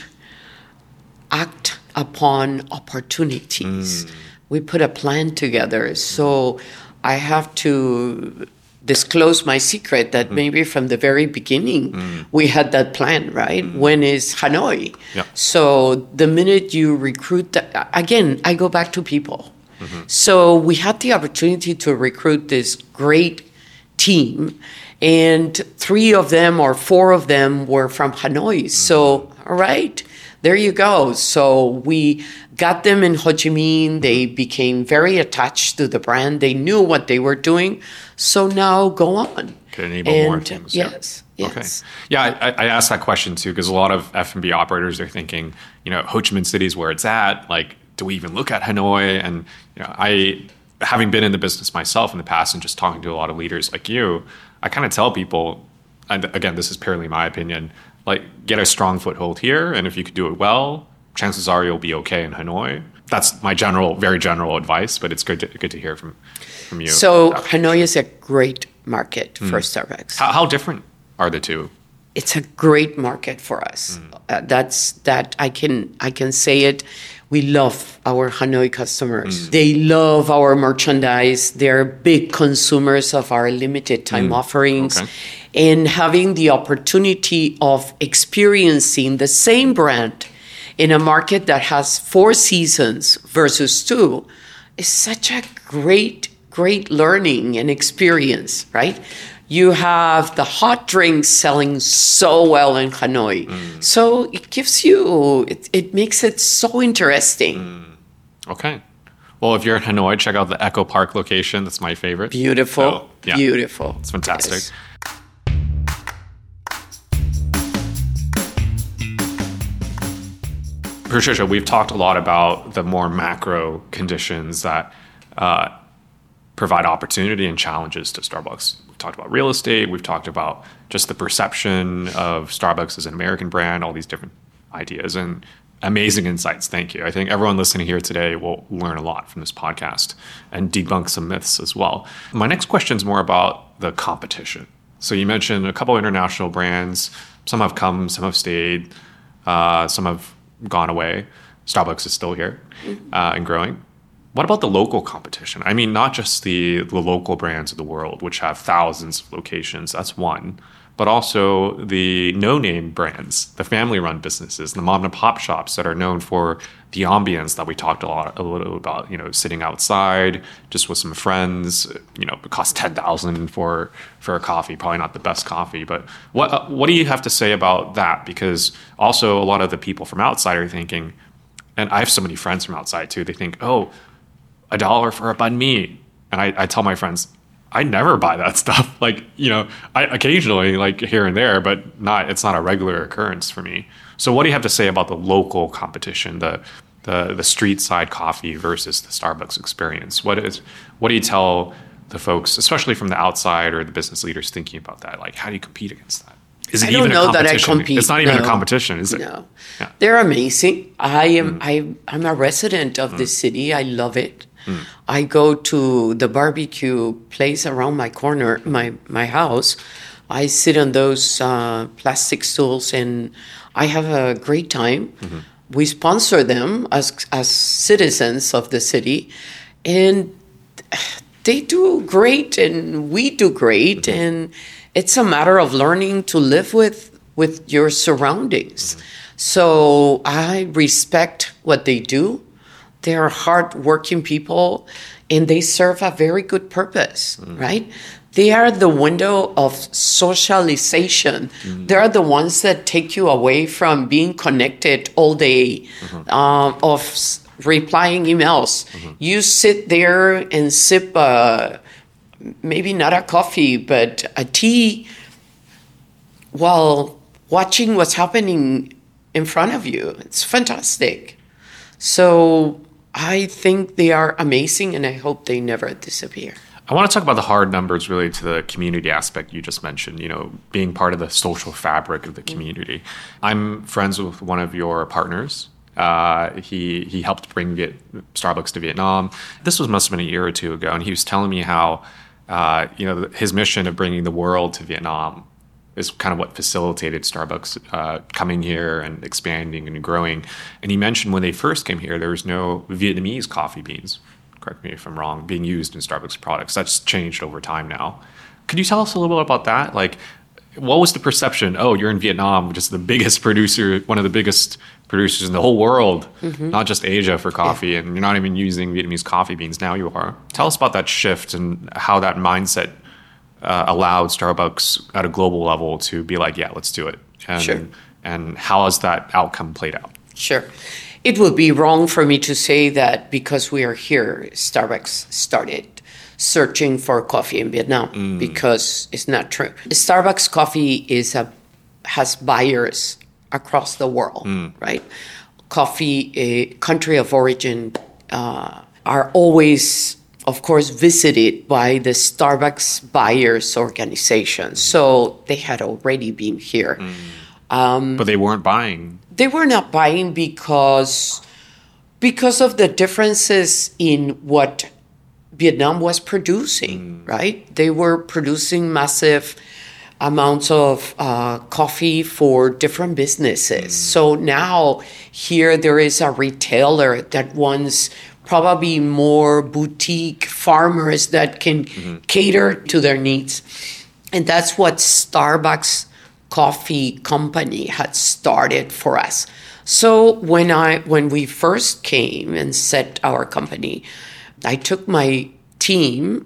Speaker 2: act upon opportunities. Mm. We put a plan together. So I have to disclose my secret that mm. maybe from the very beginning mm. we had that plan, right? Mm. When is Hanoi?
Speaker 1: Yeah.
Speaker 2: So the minute you recruit, the, again, I go back to people. Mm-hmm. So we had the opportunity to recruit this great team, and three of them or four of them were from Hanoi. Mm. So, all right, there you go. So we got them in Ho Chi Minh. They became very attached to the brand. They knew what they were doing. So now go on.
Speaker 1: Could enable
Speaker 2: and,
Speaker 1: more things.
Speaker 2: Yes.
Speaker 1: Yeah.
Speaker 2: Yes.
Speaker 1: Okay. Yeah, I, I asked that question too because a lot of F and B operators are thinking, you know, Ho Chi Minh City is where it's at. Like, do we even look at Hanoi? And you know, I, having been in the business myself in the past and just talking to a lot of leaders like you, I kind of tell people, and again, this is purely my opinion, like, get a strong foothold here, and if you could do it well, chances are you'll be okay in Hanoi. That's my general, very general advice, but it's good to good to hear from from you.
Speaker 2: So Hanoi is a great market mm. for Starbucks.
Speaker 1: How, how different are the two?
Speaker 2: It's a great market for us. Mm. Uh, that's that I can I can say it. We love our Hanoi customers. Mm. They love our merchandise. They're big consumers of our limited time mm. offerings. Okay. And having the opportunity of experiencing the same brand in a market that has four seasons versus two is such a great, great learning and experience, right? You have the hot drinks selling so well in Hanoi. Mm. So it gives you, it, it makes it so interesting.
Speaker 1: Mm. Okay. Well, if you're in Hanoi, check out the Echo Park location. That's my favorite.
Speaker 2: Beautiful. So, yeah, beautiful.
Speaker 1: It's fantastic.
Speaker 2: Yes.
Speaker 1: Patricia, we've talked a lot about the more macro conditions that uh, provide opportunity and challenges to Starbucks. We've talked about real estate. We've talked about just the perception of Starbucks as an American brand, all these different ideas and amazing insights. Thank you. I think everyone listening here today will learn a lot from this podcast and debunk some myths as well. My next question is more about the competition. So you mentioned a couple of international brands. Some have come, some have stayed, uh, some have gone away. Starbucks is still here uh, and growing. What about the local competition? I mean, not just the, the local brands of the world, which have thousands of locations. That's one. but also the no-name brands, the family-run businesses, the mom and pop shops that are known for the ambience that we talked a lot, a little about. You know, sitting outside just with some friends. You know, it costs ten thousand for for a coffee. Probably not the best coffee, but what uh, what do you have to say about that? Because also a lot of the people from outside are thinking, and I have so many friends from outside too. They think, oh, a dollar for a banh mi, and I, I tell my friends, I never buy that stuff. Like, you know, I occasionally, like here and there, but not. It's not a regular occurrence for me. So, what do you have to say about the local competition, the the the street side coffee versus the Starbucks experience? What is what do you tell the folks, especially from the outside or the business leaders, thinking about that? Like, how do you compete against that? Is it
Speaker 2: I
Speaker 1: even
Speaker 2: don't know
Speaker 1: a competition?
Speaker 2: that I compete.
Speaker 1: It's not even
Speaker 2: no.
Speaker 1: a competition, is it?
Speaker 2: No,
Speaker 1: yeah.
Speaker 2: They're amazing. I am. Mm. I I'm a resident of mm. this city. I love it. Mm. I go to the barbecue place around my corner, my my house. I sit on those uh, plastic stools and I have a great time. Mm-hmm. We sponsor them as as citizens of the city, and they do great, and we do great, mm-hmm. and it's a matter of learning to live with with your surroundings. Mm-hmm. So I respect what they do. They're hardworking people, and they serve a very good purpose, mm. right? They are the window of socialization. Mm. They are the ones that take you away from being connected all day, mm-hmm. um, of s- replying emails. Mm-hmm. You sit there and sip, uh, maybe not a coffee, but a tea while watching what's happening in front of you. It's fantastic. So I think they are amazing, and I hope they never disappear.
Speaker 1: I want to talk about the hard numbers related to the community aspect you just mentioned, you know, being part of the social fabric of the community. Mm-hmm. I'm friends with one of your partners. Uh, he he helped bring Viet- Starbucks to Vietnam. This was must have been a year or two ago, and he was telling me how, uh, you know, his mission of bringing the world to Vietnam is kind of what facilitated Starbucks uh, coming here and expanding and growing. And he mentioned when they first came here, there was no Vietnamese coffee beans, correct me if I'm wrong, being used in Starbucks products. That's changed over time now. Could you tell us a little bit about that? Like, what was the perception? Oh, you're in Vietnam, which is the biggest producer, one of the biggest producers in the whole world, mm-hmm. not just Asia for coffee, yeah. and you're not even using Vietnamese coffee beans. Now you are. Tell us about that shift and how that mindset Uh, allowed Starbucks at a global level to be like, yeah, let's do it. And,
Speaker 2: sure.
Speaker 1: And how has that outcome played out?
Speaker 2: Sure. It would be wrong for me to say that because we are here, Starbucks started searching for coffee in Vietnam, mm. because it's not true. Starbucks coffee is a has buyers across the world, mm. right? Coffee, a country of origin, uh, are always, of course, visited by the Starbucks buyers organization. Mm. So they had already been here. Mm. Um,
Speaker 1: but they weren't buying.
Speaker 2: They were not buying because, because of the differences in what Vietnam was producing, mm. right? They were producing massive amounts of uh, coffee for different businesses. Mm. So now here there is a retailer that wants probably more boutique farmers that can mm-hmm. cater to their needs. And that's what Starbucks Coffee Company had started for us. So when I when we first came and set our company, I took my team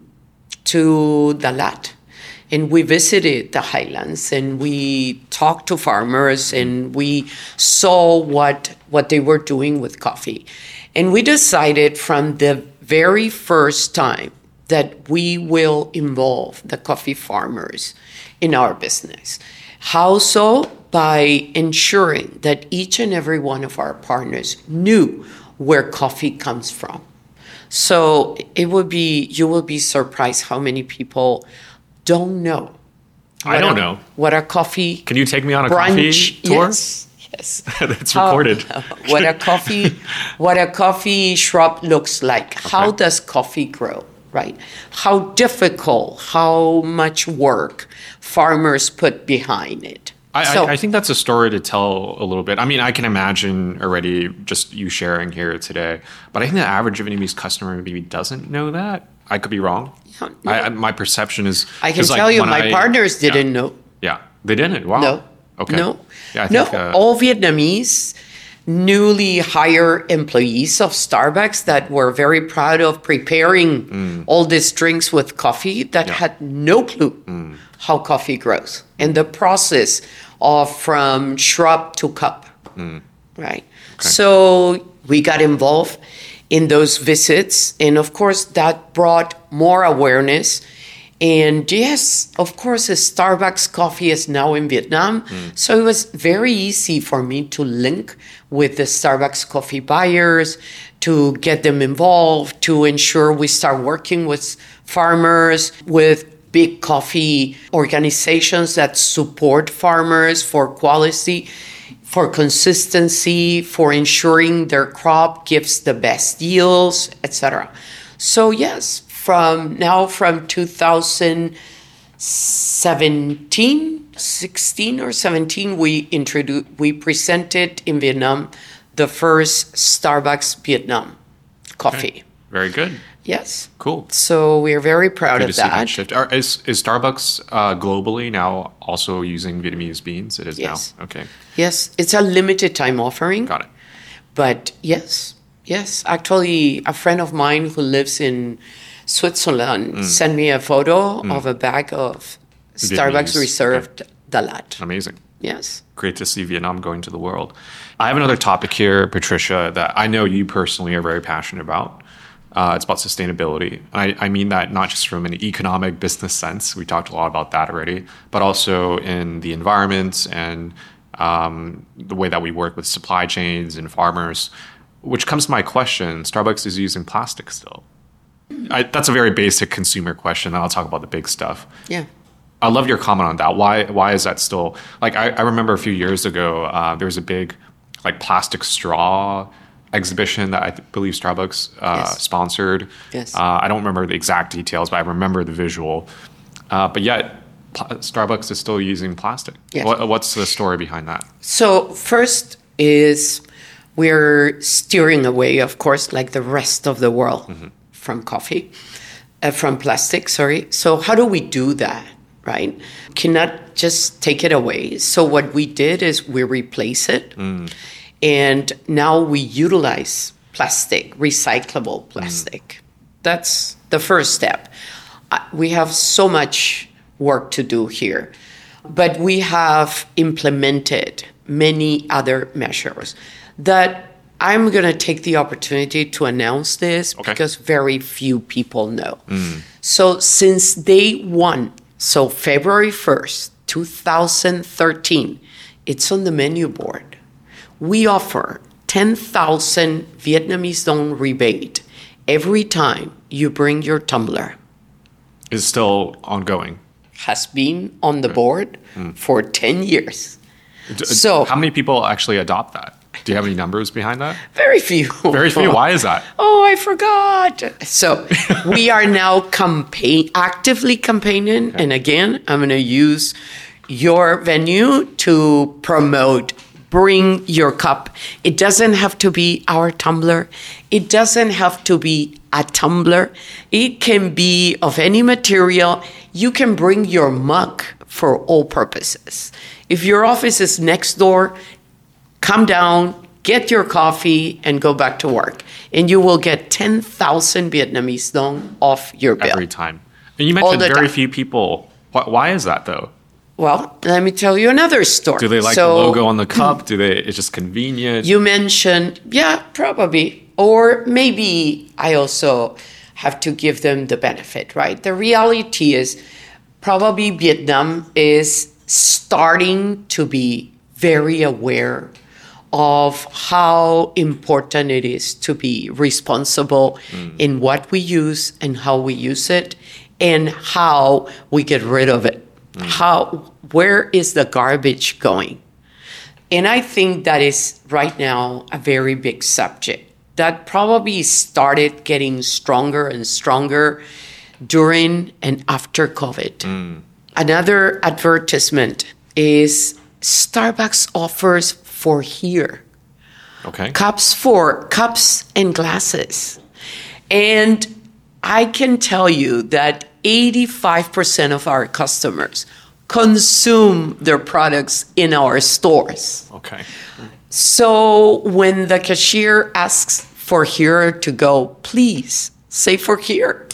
Speaker 2: to Dalat, and we visited the highlands, and we talked to farmers, and we saw what what they were doing with coffee. And we decided from the very first time that we will involve the coffee farmers in our business. How so? By ensuring that each and every one of our partners knew where coffee comes from. So it would be, you will be surprised how many people don't know.
Speaker 1: I don't
Speaker 2: a,
Speaker 1: know.
Speaker 2: What a coffee
Speaker 1: Can you take me on a
Speaker 2: brunch,
Speaker 1: coffee tour?
Speaker 2: Yes. Yes.
Speaker 1: That's recorded.
Speaker 2: How, what a coffee, what a coffee shrub looks like. Okay. How does coffee grow, right? How difficult, how much work farmers put behind it.
Speaker 1: I,
Speaker 2: so,
Speaker 1: I, I think that's a story to tell a little bit. I mean, I can imagine already just you sharing here today, but I think the average Vietnamese customer maybe doesn't know that. I could be wrong.
Speaker 2: Yeah, no.
Speaker 1: I, my perception is...
Speaker 2: I can tell like you, my I, partners didn't
Speaker 1: yeah.
Speaker 2: know.
Speaker 1: Yeah. They didn't? Wow.
Speaker 2: No.
Speaker 1: Okay.
Speaker 2: No.
Speaker 1: Yeah, I
Speaker 2: no.
Speaker 1: think, uh,
Speaker 2: All Vietnamese newly hired employees of Starbucks that were very proud of preparing mm. all these drinks with coffee that yeah. had no clue mm. how coffee grows and the process of from shrub to cup, mm. right? Okay. So we got involved in those visits, and of course that brought more awareness. And yes, of course, a Starbucks coffee is now in Vietnam. Mm. So it was very easy for me to link with the Starbucks coffee buyers, to get them involved, to ensure we start working with farmers, with big coffee organizations that support farmers for quality, for consistency, for ensuring their crop gives the best yields, et cetera. So yes, from now from two thousand seventeen, sixteen or seventeen, we introduced, we presented in Vietnam the first Starbucks Vietnam coffee.
Speaker 1: Okay. Very good.
Speaker 2: Yes.
Speaker 1: Cool.
Speaker 2: So we're very proud
Speaker 1: good
Speaker 2: of
Speaker 1: to
Speaker 2: that.
Speaker 1: See that shift. Are, is, is Starbucks uh, globally now also using Vietnamese beans? It is
Speaker 2: yes.
Speaker 1: now. Okay.
Speaker 2: Yes. It's a limited time offering.
Speaker 1: Got it.
Speaker 2: But yes, yes. Actually, a friend of mine who lives in Switzerland mm. sent me a photo mm. of a bag of Starbucks Vietnamese. Reserved okay. Dalat.
Speaker 1: Amazing.
Speaker 2: Yes.
Speaker 1: Great to see Vietnam going to the world. I have another topic here, Patricia, that I know you personally are very passionate about. Uh, it's about sustainability. I, I mean that not just from an economic business sense. We talked a lot about that already, but also in the environment and um, the way that we work with supply chains and farmers, which comes to my question. Starbucks is using plastic still. I, that's a very basic consumer question. And I'll talk about the big stuff.
Speaker 2: Yeah.
Speaker 1: I love your comment on that. Why Why is that still... Like, I, I remember a few years ago, uh, there was a big like plastic straw exhibition that I th- believe Starbucks uh, yes. sponsored.
Speaker 2: Yes.
Speaker 1: Uh, I don't remember the exact details, but I remember the visual. Uh, but yet, pl- Starbucks is still using plastic.
Speaker 2: Yes.
Speaker 1: What, what's the story behind that?
Speaker 2: So first is we're steering away, of course, like the rest of the world, mm-hmm. from coffee, uh, from plastic, sorry. So how do we do that, right? Cannot just take it away. So what we did is we replace it. Mm. And now we utilize plastic, recyclable plastic. Mm. That's the first step. Uh, we have so much work to do here, but we have implemented many other measures that I'm going to take the opportunity to announce this okay. because very few people know. Mm. So since day one, so February first, two thousand thirteen, it's on the menu board. We offer ten thousand Vietnamese dong rebate every time you bring your tumbler.
Speaker 1: Is still ongoing.
Speaker 2: Has been on the board mm. for ten years. D- so
Speaker 1: how many people actually adopt that? Do you have any numbers behind that?
Speaker 2: Very few.
Speaker 1: Very few. Why is that?
Speaker 2: Oh, I forgot. So we are now campaign actively campaigning, okay. and again, I'm going to use your venue to promote. Bring your cup. It doesn't have to be our tumbler. It doesn't have to be a tumbler. It can be of any material. You can bring your mug for all purposes. If your office is next door, come down, get your coffee, and go back to work. And you will get ten thousand Vietnamese dong off your bill.
Speaker 1: Every time. And you mentioned very time. few people. Why is that, though?
Speaker 2: Well, let me tell you another story.
Speaker 1: Do they like so, the logo on the cup? Do they? It's just convenient.
Speaker 2: You mentioned, yeah, probably. Or maybe I also have to give them the benefit, right? The reality is probably Vietnam is starting to be very aware of how important it is to be responsible mm. in what we use and how we use it and how we get rid of it. How, where is the garbage going? And I think that is right now a very big subject that probably started getting stronger and stronger during and after COVID. Mm. Another advertisement is Starbucks offers for here.
Speaker 1: Okay.
Speaker 2: Cups for cups and glasses. And I can tell you that eighty-five percent of our customers consume their products in our stores.
Speaker 1: Okay.
Speaker 2: So when the cashier asks for here to go, please say for here.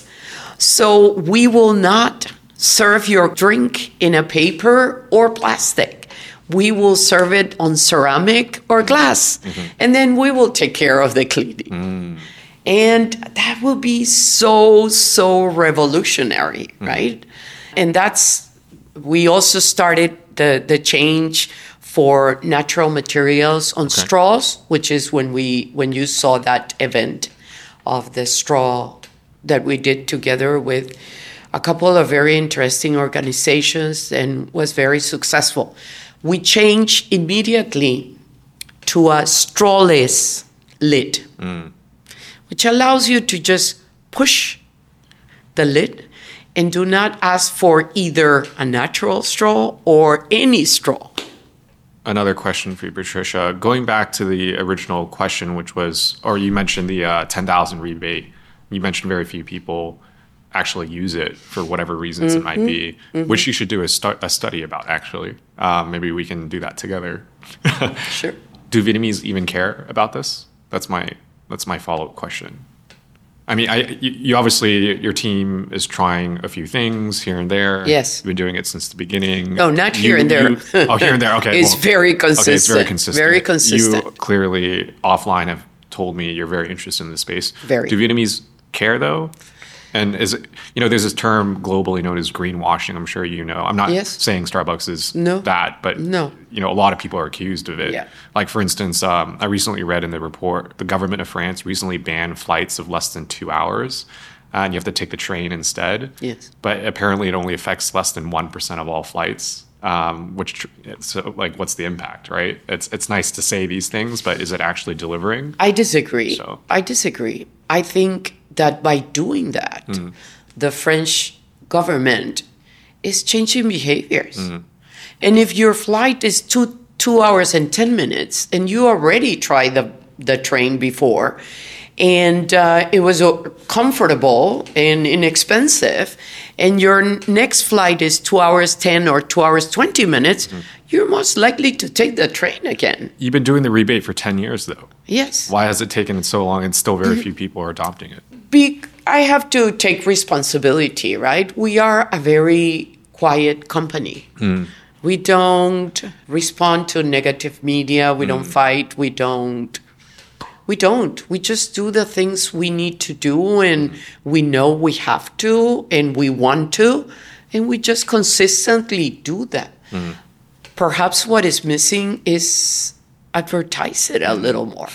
Speaker 2: So we will not serve your drink in a paper or plastic. We will serve it on ceramic or glass. Mm-hmm. And then we will take care of the cleaning. Mm. And that will be so, so revolutionary, mm-hmm. right? And that's, we also started the, the change for natural materials on okay. straws, which is when we when you saw that event of the straw that we did together with a couple of very interesting organizations and was very successful. We changed immediately to a strawless lid, mm. which allows you to just push the lid and do not ask for either a natural straw or any straw.
Speaker 1: Another question for you, Patricia. Going back to the original question, which was, or you mentioned the uh, ten thousand rebate. You mentioned very few people actually use it for whatever reasons mm-hmm. it might be, mm-hmm. which you should do a, stu- a study about, actually. Um, maybe we can do that together.
Speaker 2: Sure.
Speaker 1: Do Vietnamese even care about this? That's my that's my follow-up question. I mean, I, you, you obviously, your team is trying a few things here and there.
Speaker 2: Yes.
Speaker 1: You've been doing it since the beginning.
Speaker 2: No, not here
Speaker 1: you,
Speaker 2: and there.
Speaker 1: You, oh, here and there. Okay.
Speaker 2: It's
Speaker 1: well,
Speaker 2: very consistent.
Speaker 1: Okay, it's very consistent.
Speaker 2: Very consistent.
Speaker 1: You clearly, offline, have told me you're very interested in this space.
Speaker 2: Very.
Speaker 1: Do Vietnamese care, though? And is it, you know, there's this term globally known as greenwashing. I'm sure you know. I'm not
Speaker 2: yes.
Speaker 1: saying Starbucks is
Speaker 2: no.
Speaker 1: that, but
Speaker 2: no.
Speaker 1: you know, a lot of people are accused of it.
Speaker 2: Yeah.
Speaker 1: Like, for instance, um, I recently read in the report, the government of France recently banned flights of less than two hours, uh, and you have to take the train instead.
Speaker 2: Yes.
Speaker 1: But apparently, it only affects less than one percent of all flights. Um, which, so, like, what's the impact, right? It's it's nice to say these things, but is it actually delivering?
Speaker 2: I disagree.
Speaker 1: So.
Speaker 2: I disagree. I think that by doing that, mm. the French government is changing behaviors. Mm. And if your flight is two two hours and ten minutes, and you already tried the, the train before, and uh, it was uh, comfortable and inexpensive, and your next flight is two hours ten or two hours twenty minutes, mm. you're most likely to take the train again.
Speaker 1: You've been doing the rebate for ten years, though.
Speaker 2: Yes.
Speaker 1: Why has it taken so long and still very mm-hmm. few people are adopting it?
Speaker 2: Be- I have to take responsibility, right? We are a very quiet company. Mm. We don't respond to negative media. We mm. don't fight. We don't. We don't. We just do the things we need to do, and mm. we know we have to, and we want to, and we just consistently do that. Mm. Perhaps what is missing is advertise it a little more.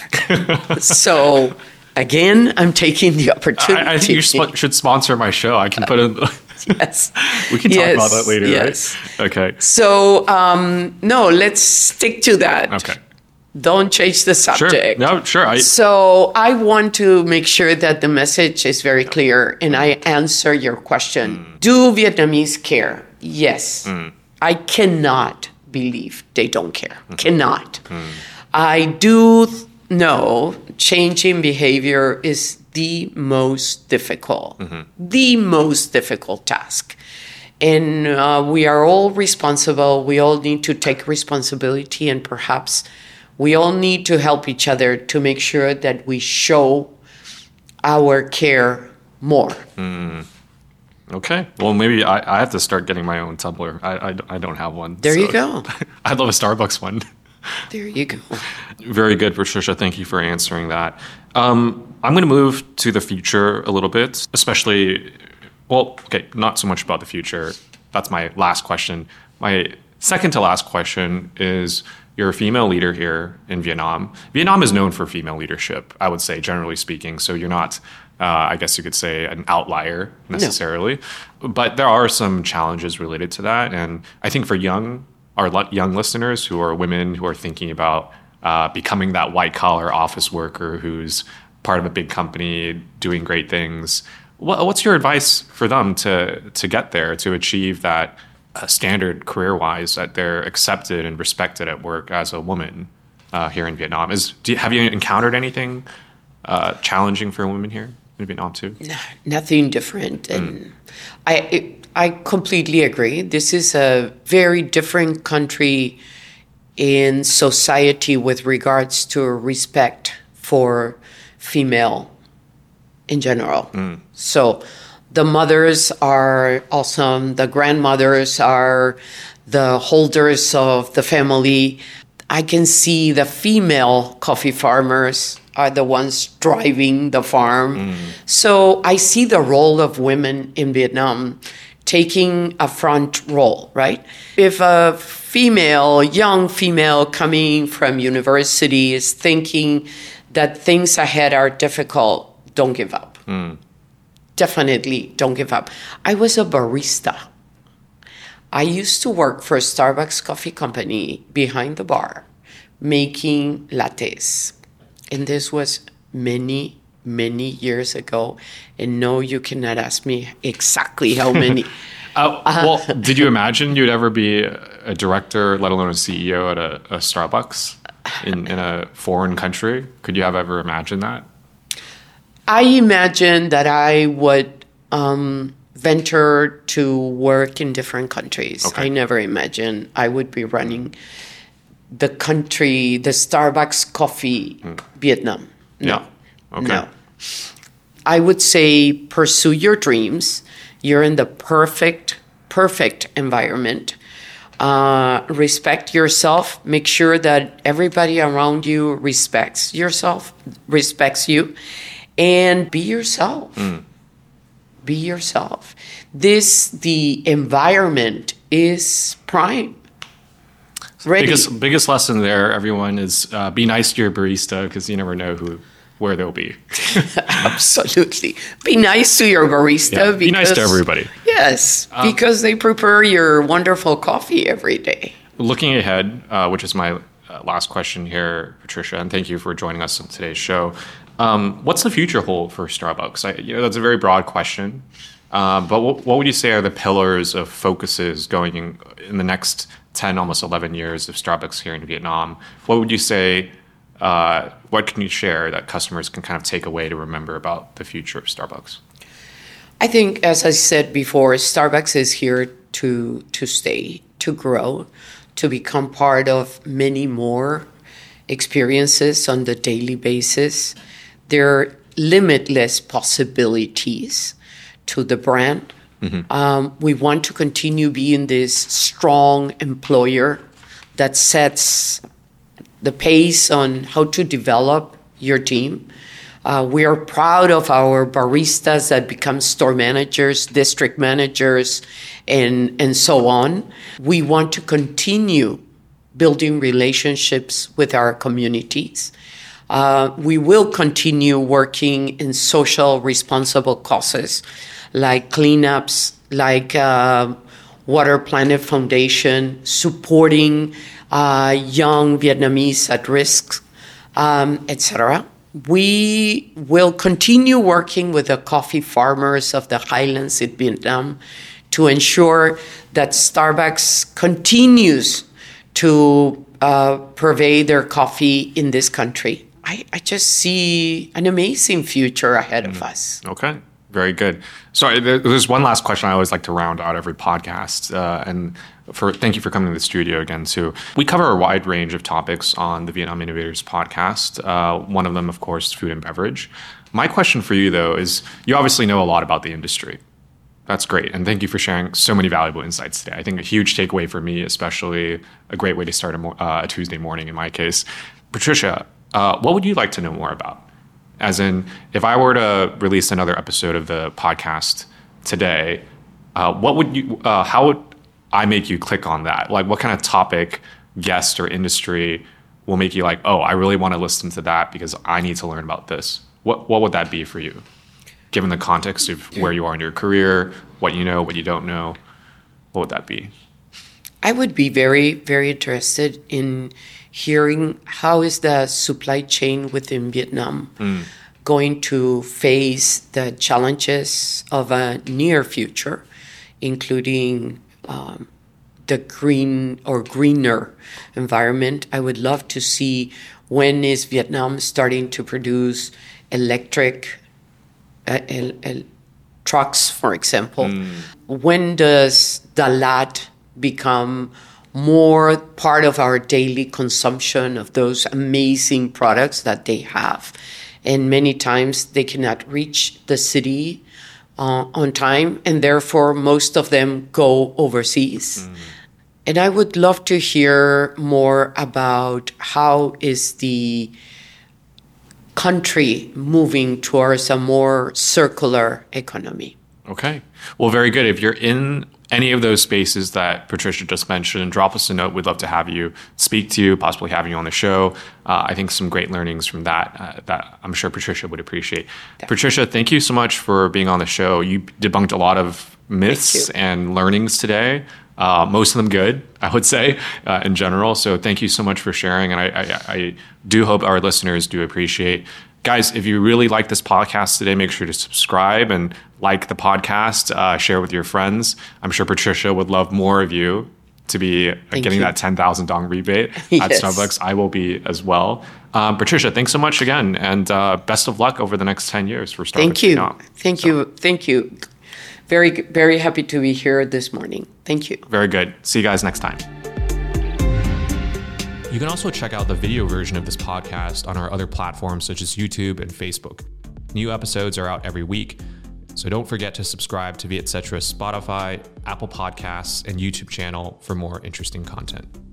Speaker 2: So, again, I'm taking the opportunity.
Speaker 1: I, I think you sp- should sponsor my show. I can put in.
Speaker 2: Yes.
Speaker 1: We can talk
Speaker 2: yes.
Speaker 1: about that later,
Speaker 2: yes.
Speaker 1: right? Okay.
Speaker 2: So, um, no, let's stick to that.
Speaker 1: Okay.
Speaker 2: Don't change the subject.
Speaker 1: Sure. No, sure. I...
Speaker 2: So I want to make sure that the message is very clear, and I answer your question. Mm. Do Vietnamese care? Yes. Mm. I cannot believe they don't care. Mm. Cannot. Mm. I do th- know changing behavior is the most difficult, mm-hmm. the most difficult task. And uh, we are all responsible. We all need to take responsibility, and perhaps we all need to help each other to make sure that we show our care more. Mm.
Speaker 1: Okay. Well, maybe I, I have to start getting my own Tumblr. I, I, I don't have one.
Speaker 2: There
Speaker 1: so.
Speaker 2: you go.
Speaker 1: I'd love a Starbucks one.
Speaker 2: There you go.
Speaker 1: Very good, Patricia. Thank you for answering that. Um, I'm going to move to the future a little bit, especially, well, okay, not so much about the future. That's my last question. My second to last question is, you're a female leader here in Vietnam. Vietnam is known for female leadership, I would say, generally speaking. So you're not, uh, I guess you could say, an outlier necessarily. No. But there are some challenges related to that. And I think for young, our young listeners who are women who are thinking about uh, becoming that white-collar office worker who's part of a big company doing great things, what, what's your advice for them to to get there, to achieve that Uh, standard career-wise, that they're accepted and respected at work as a woman uh, here in Vietnam? Is do you, have you encountered anything uh, challenging for women here? in Vietnam too?
Speaker 2: No, nothing different. And mm. I it, I completely agree. This is a very different country in society with regards to respect for female in general. Mm. So the mothers are awesome. The grandmothers are the holders of the family. I can see the female coffee farmers are the ones driving the farm. Mm. So I see the role of women in Vietnam taking a front role, right? If a female, young female coming from university is thinking that things ahead are difficult, don't give up. Mm. Definitely don't give up. I was a barista. I used to work for a Starbucks coffee company behind the bar, making lattes. And this was many, many years ago. And no, you cannot ask me exactly how many.
Speaker 1: uh, well, uh, did you imagine you'd ever be a director, let alone a C E O at a, a Starbucks in, in a foreign country? Could you have ever imagined that?
Speaker 2: I imagined that I would um, venture to work in different countries. Okay. I never imagined I would be running the country, the Starbucks coffee, mm. Vietnam. No.
Speaker 1: Yeah. Okay.
Speaker 2: No. I would say pursue your dreams. You're in the perfect, perfect environment. Uh, respect yourself. Make sure that everybody around you respects yourself, respects you, and be yourself. Mm. Be yourself. This, the environment is prime. Ready.
Speaker 1: Biggest, biggest lesson there, everyone, is uh, be nice to your barista because you never know who, where they'll be.
Speaker 2: Absolutely. Be nice to your barista.
Speaker 1: Yeah,
Speaker 2: because,
Speaker 1: be nice to everybody.
Speaker 2: Yes, um, because they prepare your wonderful coffee every day.
Speaker 1: Looking ahead, uh, which is my uh, last question here, Patricia, and thank you for joining us on today's show. Um, what's the future hold for Starbucks? I, you know, that's a very broad question. Uh, but what, what would you say are the pillars of focuses going in, in the next ten, almost eleven years of Starbucks here in Vietnam? What would you say, uh, what can you share that customers can kind of take away to remember about the future of Starbucks?
Speaker 2: I think, as I said before, Starbucks is here to to stay, to grow, to become part of many more experiences on the daily basis. There are limitless possibilities to the brand. Mm-hmm. Um, we want to continue being this strong employer that sets the pace on how to develop your team. Uh, we are proud of our baristas that become store managers, district managers, and, and so on. We want to continue building relationships with our communities. Uh, we will continue working in social responsible causes like cleanups, like uh, Water Planet Foundation, supporting uh, young Vietnamese at risk, um, et cetera. We will continue working with the coffee farmers of the highlands in Vietnam to ensure that Starbucks continues to uh, purvey their coffee in this country. I, I just see an amazing future ahead of mm. us.
Speaker 1: Okay, very good. Sorry, there's one last question I always like to round out every podcast. Uh, and for thank you for coming to the studio again, too. We cover a wide range of topics on the Vietnam Innovators podcast. Uh, one of them, of course, food and beverage. My question for you, though, is you obviously know a lot about the industry. That's great. And thank you for sharing so many valuable insights today. I think a huge takeaway for me, especially a great way to start a, mo- uh, a Tuesday morning in my case. Patricia, Uh, what would you like to know more about? As in, if I were to release another episode of the podcast today, uh, what would you? Uh, how would I make you click on that? Like, what kind of topic, guest, or industry will make you like, oh, I really want to listen to that because I need to learn about this? What What would that be for you, given the context of where you are in your career, what you know, what you don't know? What would that be?
Speaker 2: I would be very, very interested in hearing how is the supply chain within Vietnam mm. going to face the challenges of a near future, including um, the green or greener environment. I would love to see when is Vietnam starting to produce electric el, el trucks, for example. Mm. When does Dalat become more part of our daily consumption of those amazing products that they have? And many times they cannot reach the city uh, on time, and therefore most of them go overseas. Mm. And I would love to hear more about how is the country moving towards a more circular economy.
Speaker 1: Okay. Well, very good. If you're in any of those spaces that Patricia just mentioned, drop us a note. We'd love to have you speak to you, possibly having you on the show. Uh, I think some great learnings from that uh, that I'm sure Patricia would appreciate. Definitely. Patricia, thank you so much for being on the show. You debunked a lot of myths and learnings today. Uh, most of them good, I would say, uh, in general. So thank you so much for sharing. And I, I, I do hope our listeners do appreciate. Guys, if you really like this podcast today, make sure to subscribe and like the podcast, uh, share with your friends. I'm sure Patricia would love more of you to be uh, getting you. that ten thousand dong rebate yes. at Starbucks. I will be as well. Um, Patricia, thanks so much again. And uh, best of luck over the next ten years for Starbucks.
Speaker 2: Thank you. Vietnam. Thank so. you. Thank you. Very, very happy to be here this morning. Thank you.
Speaker 1: Very good. See you guys next time. You can also check out the video version of this podcast on our other platforms such as YouTube and Facebook. New episodes are out every week, so don't forget to subscribe to Vietcetera's Spotify, Apple Podcasts, and YouTube channel for more interesting content.